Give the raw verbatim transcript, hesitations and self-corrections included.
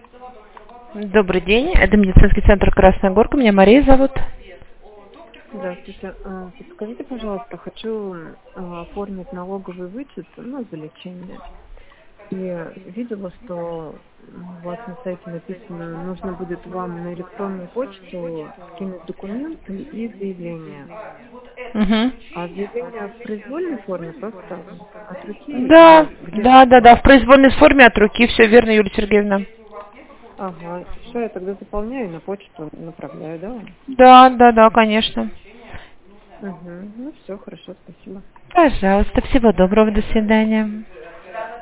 Добрый день, это медицинский центр Красная Горка, меня Мария зовут. Здравствуйте. А, Подскажите, пожалуйста, хочу а, оформить налоговый вычет, ну, за лечение. И видела, что у вас на сайте написано, нужно будет вам на электронную почту скинуть документы и заявление. Угу. А заявление в произвольной форме просто от руки Да, или где? да, да, да, в произвольной форме от руки, все верно, Юлия Сергеевна. Ага, все, я тогда заполняю и на почту направляю, да? вам? Да, да, да, конечно. Угу. Ну все, хорошо, спасибо. Пожалуйста, всего доброго, до свидания.